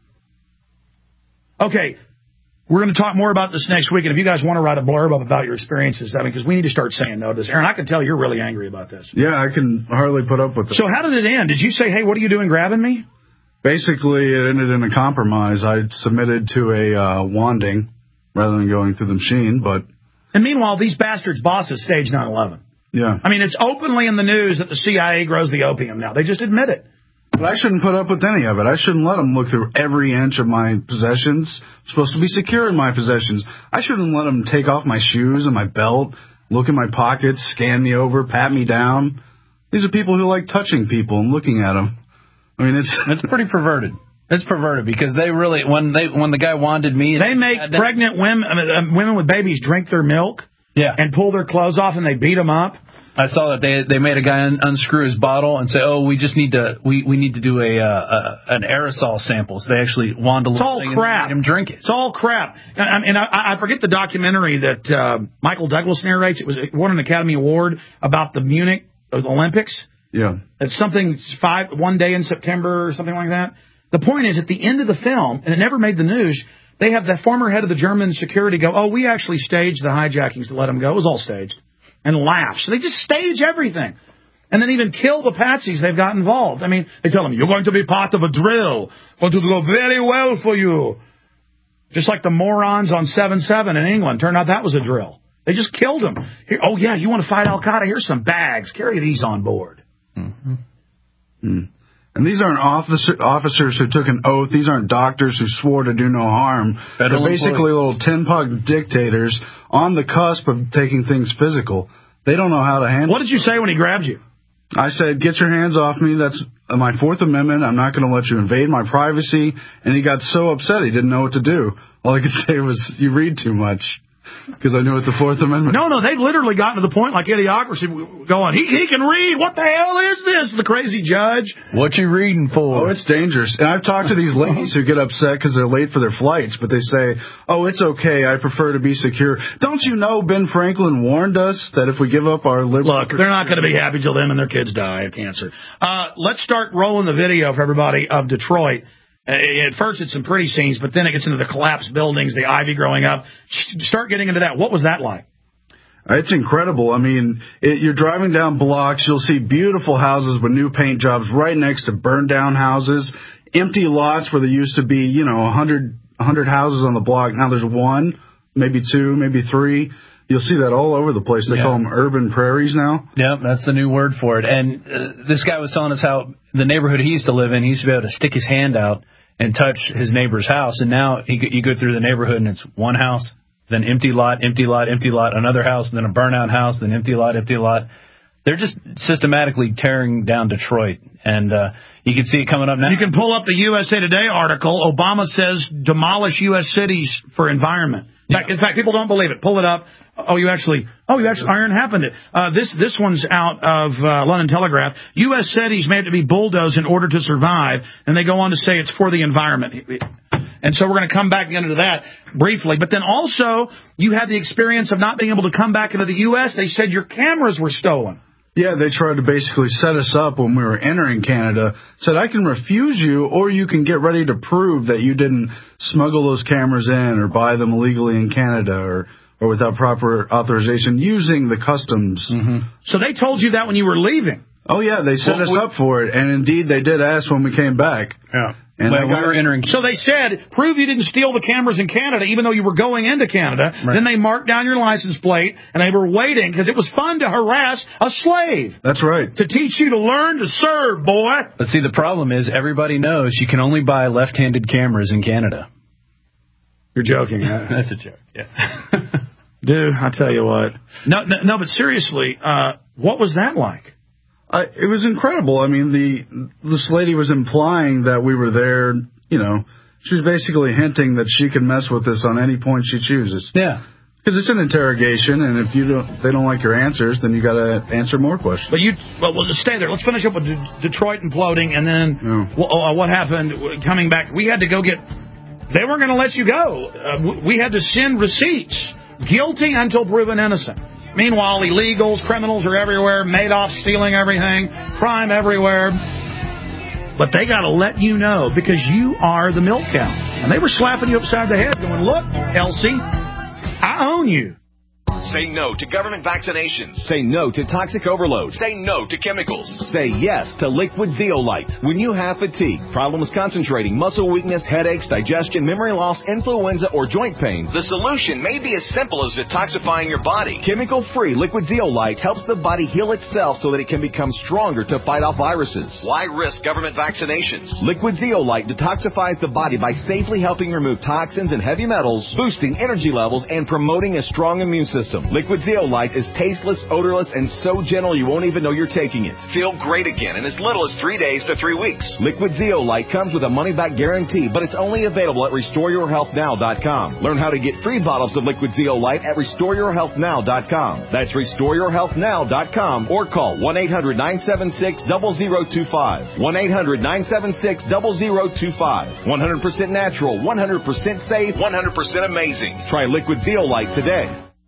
Okay, we're going to talk more about this next week. And if you guys want to write a blurb up about your experiences, because we need to start saying no to this. Aaron, I can tell you're really angry about this. Yeah, I can hardly put up with it. So how did it end? Did you say, hey, what are you doing grabbing me? Basically, it ended in a compromise. I submitted to a wanding rather than going through the machine, but... And meanwhile, these bastards' bosses staged 9/11. Yeah. I mean, it's openly in the news that the CIA grows the opium now. They just admit it. But I shouldn't put up with any of it. I shouldn't let them look through every inch of my possessions. I'm supposed to be secure in my possessions. I shouldn't let them take off my shoes and my belt, look in my pockets, scan me over, pat me down. These are people who like touching people and looking at them. I mean, it's pretty perverted. It's perverted because they really, when the guy wanted me, they make pregnant women with babies drink their milk, and pull their clothes off, and they beat them up. I saw that they made a guy unscrew his bottle and say, "Oh, we just need to need to do an aerosol sample." So they actually wand a little thing and made him drink it. It's all crap. And I forget the documentary that Michael Douglas narrates. It won an Academy Award about the Munich Olympics. Yeah. It's something one day in September or something like that. The point is, at the end of the film, and it never made the news, they have the former head of the German security go, "Oh, we actually staged the hijackings to let them go. It was all staged." And laugh. So they just stage everything. And then even kill the patsies they've got involved. I mean, they tell them, you're going to be part of a drill. Going to go very well for you. Just like the morons on 7/7 in England. Turned out that was a drill. They just killed them. Here, oh, yeah, you want to fight Al-Qaeda? Here's some bags. Carry these on board. Mm-hmm. And these aren't officers who took an oath. These aren't doctors who swore to do no harm. They're basically little tin-pug dictators on the cusp of taking things physical. They don't know how to handle it. What did you say when he grabbed you? I said, get your hands off me. That's my Fourth Amendment. I'm not going to let you invade my privacy. And he got so upset he didn't know what to do. All I could say was, you read too much. Because I knew what the Fourth Amendment... No, they've literally gotten to the point like Idiocracy going, he can read. What the hell is this? The crazy judge. What you reading for? Oh, it's dangerous. And I've talked to these ladies who get upset because they're late for their flights, but they say, oh, it's okay. I prefer to be secure. Don't you know Ben Franklin warned us that if we give up our liberty... Look, they're not going to be happy till them and their kids die of cancer. Let's start rolling the video for everybody of Detroit. At first, it's some pretty scenes, but then it gets into the collapsed buildings, the ivy growing up. Start getting into that. What was that like? It's incredible. I mean, you're driving down blocks. You'll see beautiful houses with new paint jobs right next to burned-down houses, empty lots where there used to be, 100 houses on the block. Now there's one, maybe two, maybe three. You'll see that all over the place. They call them urban prairies now. Yep, that's the new word for it. And this guy was telling us how the neighborhood he used to live in, he used to be able to stick his hand out and touch his neighbor's house. And now you go through the neighborhood and it's one house, then empty lot, empty lot, empty lot, another house, then a burnout house, then empty lot, empty lot. They're just systematically tearing down Detroit. And you can see it coming up now. You can pull up the USA Today article. Obama says demolish U.S. cities for environment. In fact, people don't believe it. Pull it up. Iron happened it. This one's out of London Telegraph. U.S. cities may have to be bulldozed in order to survive, and they go on to say it's for the environment. And so we're going to come back into that briefly. But then also, you had the experience of not being able to come back into the U.S. They said your cameras were stolen. Yeah, they tried to basically set us up when we were entering Canada. Said, I can refuse you, or you can get ready to prove that you didn't smuggle those cameras in or buy them illegally in Canada or or without proper authorization using the customs. So they told you that when you were leaving? Oh, yeah, they set us up for it, and indeed they did ask when we came back. Yeah. And we were entering. So they said, prove you didn't steal the cameras in Canada, even though you were going into Canada. Right. Then they marked down your license plate, and they were waiting, because it was fun to harass a slave. That's right. To teach you to learn to serve, boy. But see, the problem is everybody knows you can only buy left-handed cameras in Canada. You're joking, huh? That's a joke, yeah. Dude, I tell you what. No, but seriously, what was that like? It was incredible. I mean, this lady was implying that we were there, you know. She was basically hinting that she can mess with us on any point she chooses. Yeah. Because it's an interrogation, and if they don't like your answers, then you got to answer more questions. But we'll just stay there. Let's finish up with Detroit imploding, and then what happened coming back. We had to go get. They weren't going to let you go. We had to send receipts. Guilty until proven innocent. Meanwhile, illegals, criminals are everywhere. Madoff stealing everything. Crime everywhere. But they got to let you know because you are the milk cow. And they were slapping you upside the head going, look, Elsie, I own you. Say no to government vaccinations. Say no to toxic overload. Say no to chemicals. Say yes to liquid zeolite. When you have fatigue, problems concentrating, muscle weakness, headaches, digestion, memory loss, influenza, or joint pain, the solution may be as simple as detoxifying your body. Chemical-free liquid zeolite helps the body heal itself so that it can become stronger to fight off viruses. Why risk government vaccinations? Liquid zeolite detoxifies the body by safely helping remove toxins and heavy metals, boosting energy levels, and promoting a strong immune system. Liquid zeolite is tasteless, odorless, and so gentle you won't even know you're taking it. Feel great again in as little as 3 days to 3 weeks. Liquid zeolite comes with a money-back guarantee, but it's only available at RestoreYourHealthNow.com. Learn how to get free bottles of liquid zeolite at RestoreYourHealthNow.com. That's RestoreYourHealthNow.com or call 1-800-976-0025. 1-800-976-0025. 100% natural, 100% safe, 100% amazing. Try liquid zeolite today.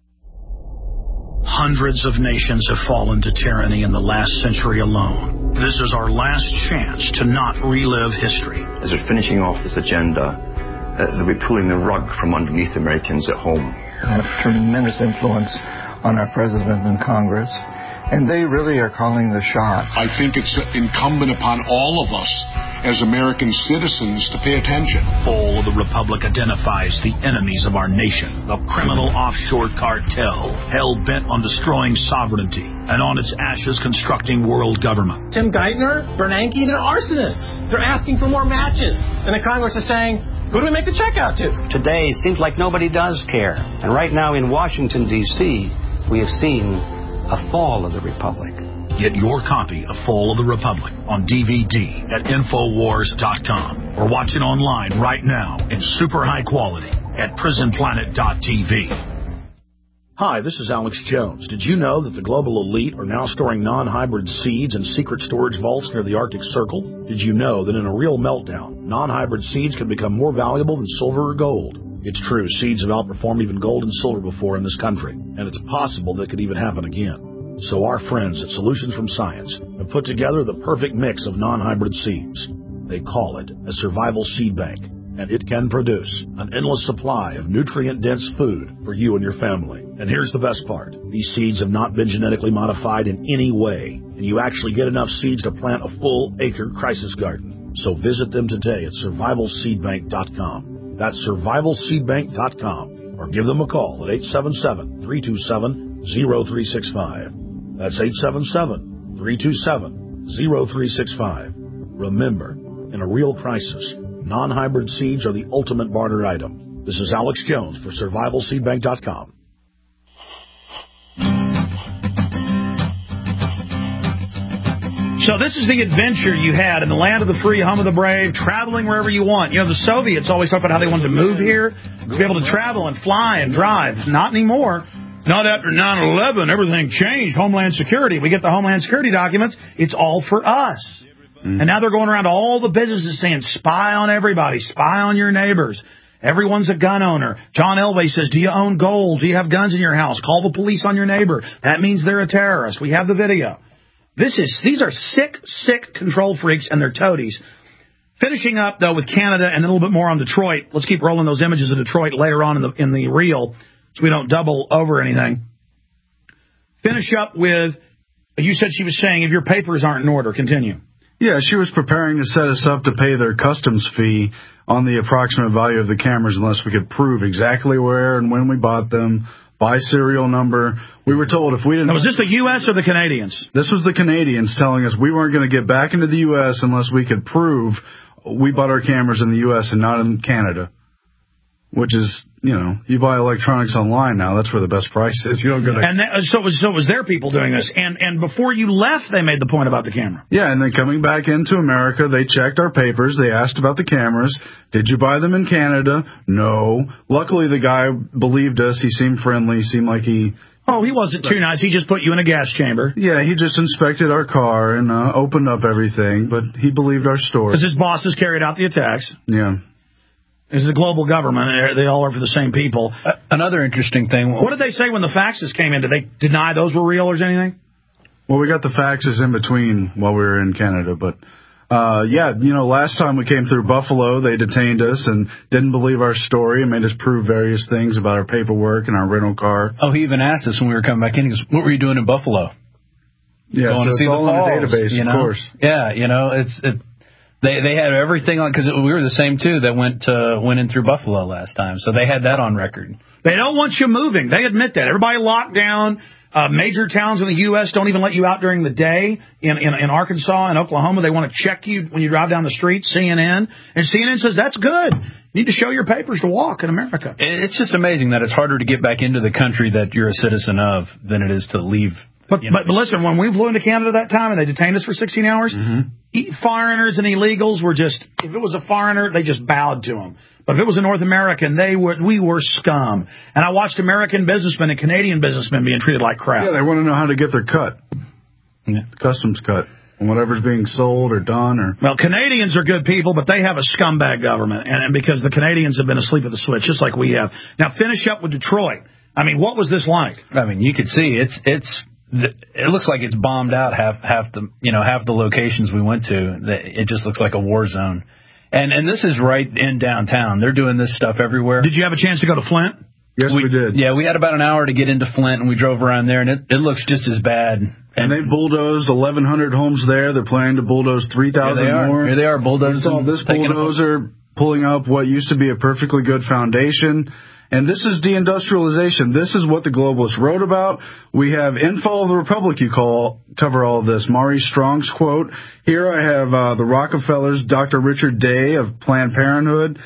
Hundreds of nations have fallen to tyranny in the last century alone. This is our last chance to not relive history. As we're finishing off this agenda, they'll be pulling the rug from underneath Americans at home. We have tremendous influence on our president and Congress, and they really are calling the shots. I think it's incumbent upon all of us as American citizens to pay attention. Fall of the Republic identifies the enemies of our nation, the criminal offshore cartel, hell-bent on destroying sovereignty, and on its ashes constructing world government. Tim Geithner, Bernanke, they're arsonists. They're asking for more matches. And the Congress is saying, who do we make the check out to? Today seems like nobody does care. And right now in Washington, D.C., we have seen a fall of the Republic. Get your copy of Fall of the Republic on DVD at Infowars.com or watch it online right now in super high quality at PrisonPlanet.tv. Hi, this is Alex Jones. Did you know that the global elite are now storing non-hybrid seeds in secret storage vaults near the Arctic Circle? Did you know that in a real meltdown, non-hybrid seeds can become more valuable than silver or gold? It's true, seeds have outperformed even gold and silver before in this country, and it's possible that could even happen again. So our friends at Solutions from Science have put together the perfect mix of non-hybrid seeds. They call it a survival seed bank, and it can produce an endless supply of nutrient-dense food for you and your family. And here's the best part. These seeds have not been genetically modified in any way, and you actually get enough seeds to plant a full-acre crisis garden. So visit them today at survivalseedbank.com. That's survivalseedbank.com, or give them a call at 877-327-0365. That's 877-327-0365. Remember, in a real crisis, non-hybrid seeds are the ultimate barter item. This is Alex Jones for survivalseedbank.com. So this is the adventure you had in the land of the free, home of the brave, traveling wherever you want. You know, the Soviets always talked about how they wanted to move here, to be able to travel and fly and drive. Not anymore. Not after 9/11. Everything changed. Homeland Security. We get the Homeland Security documents. It's all for us. And now they're going around to all the businesses saying, spy on everybody. Spy on your neighbors. Everyone's a gun owner. John Elway says, do you own gold? Do you have guns in your house? Call the police on your neighbor. That means they're a terrorist. We have the video. These are sick control freaks and their toadies. Finishing up, though, with Canada and then a little bit more on Detroit. Let's keep rolling those images of Detroit later on in the reel. so we don't double over anything. Finish up with, you said she was saying if your papers aren't in order. Continue. Yeah, she was preparing to set us up to pay their customs fee on the approximate value of the cameras unless we could prove exactly where and when we bought them, by serial number. We were told if we didn't... Now, was this the U.S. or the Canadians? This was the Canadians telling us we weren't going to get back into the U.S. unless we could prove we bought our cameras in the U.S. and not in Canada. Which is, you buy electronics online now. That's where the best price is. You don't go to... And so it was their people doing this. And before you left, they made the point about the camera. Yeah, and then coming back into America, they checked our papers. They asked about the cameras. Did you buy them in Canada? No. Luckily, the guy believed us. He seemed friendly. Seemed like he... Oh, he wasn't too nice. He just put you in a gas chamber. Yeah, he just inspected our car and opened up everything. But he believed our story. Because his bosses carried out the attacks. Yeah. It's a global government. They all are for the same people. Another interesting thing. What did they say when the faxes came in? Did they deny those were real or anything? Well, we got the faxes in between while we were in Canada. But, last time we came through Buffalo, they detained us and didn't believe our story and made us prove various things about our paperwork and our rental car. Oh, he even asked us when we were coming back in. He goes, what were you doing in Buffalo? Yeah, going to see the all falls, in the database, of course. Yeah, They had everything on, because we were the same, too, that went in through Buffalo last time. So they had that on record. They don't want you moving. They admit that. Everybody locked down. Major towns in the U.S. don't even let you out during the day. In Arkansas and Oklahoma, they want to check you when you drive down the street, CNN. And CNN says, that's good. You need to show your papers to walk in America. It's just amazing that it's harder to get back into the country that you're a citizen of than it is to leave. But listen, when we flew into Canada that time and they detained us for 16 hours, foreigners and illegals were just, if it was a foreigner, they just bowed to them. But if it was a North American, we were scum. And I watched American businessmen and Canadian businessmen being treated like crap. Yeah, they want to know how to get their cut. Yeah. Customs cut. And whatever's being sold or done or... Well, Canadians are good people, but they have a scumbag government. And because the Canadians have been asleep at the switch, just like we have. Now, finish up with Detroit. I mean, what was this like? I mean, you could see it looks like it's bombed out half the locations we went to. It just looks like a war zone. And this is right in downtown. They're doing this stuff everywhere. Did you have a chance to go to Flint? Yes, we did. Yeah, we had about an hour to get into Flint, and we drove around there, and it looks just as bad. And they bulldozed 1,100 homes there. They're planning to bulldoze 3,000 more. Here they are bulldozing. We saw this bulldozer pulling up what used to be a perfectly good foundation. And this is deindustrialization. This is what the globalists wrote about. We have In Fall of the Republic, cover all of this. Maury Strong's quote. Here I have the Rockefellers, Dr. Richard Day of Planned Parenthood.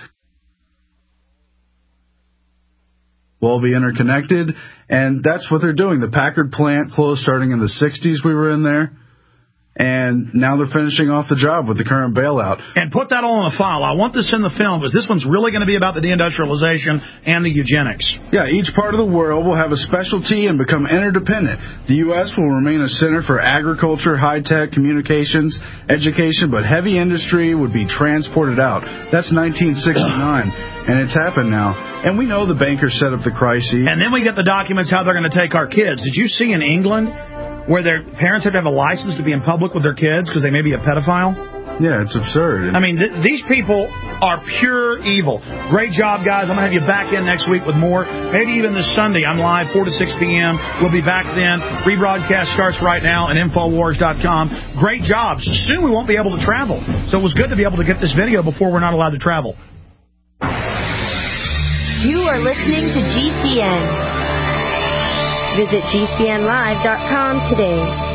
Will all be interconnected. And that's what they're doing. The Packard plant closed starting in the 60s. We were in there. And now they're finishing off the job with the current bailout. And put that all in a file. I want this in the film because this one's really going to be about the deindustrialization and the eugenics. Yeah, each part of the world will have a specialty and become interdependent. The U.S. will remain a center for agriculture, high-tech, communications, education, but heavy industry would be transported out. That's 1969, and it's happened now. And we know the bankers set up the crises. And then we get the documents how they're going to take our kids. Did you see in England where their parents have to have a license to be in public with their kids because they may be a pedophile? Yeah, it's absurd. I mean, these people are pure evil. Great job, guys. I'm going to have you back in next week with more. Maybe even this Sunday. I'm live 4 to 6 p.m. We'll be back then. Rebroadcast starts right now at Infowars.com. Great jobs. Soon we won't be able to travel. So it was good to be able to get this video before we're not allowed to travel. You are listening to GCN. Visit GCNlive.com today.